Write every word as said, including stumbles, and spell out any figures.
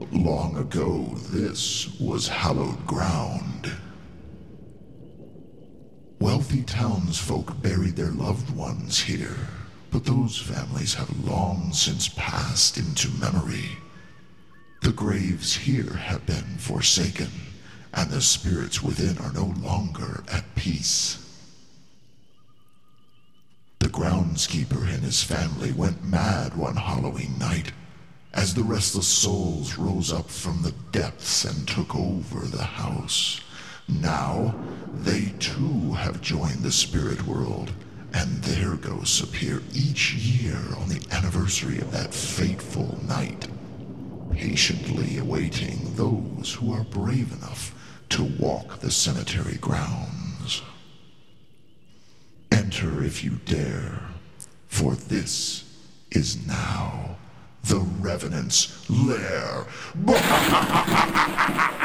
Long ago, this was hallowed ground. Wealthy townsfolk buried their loved ones here, but those families have long since passed into memory. The graves here have been forsaken, and the spirits within are no longer at peace. The groundskeeper and his family went mad one Halloween night, as the restless souls rose up from the depths and took over the house. Now, they too have joined the spirit world, and their ghosts appear each year on the anniversary of that fateful night, patiently awaiting those who are brave enough to walk the cemetery grounds. Enter if you dare, for this is now the Revenant's lair.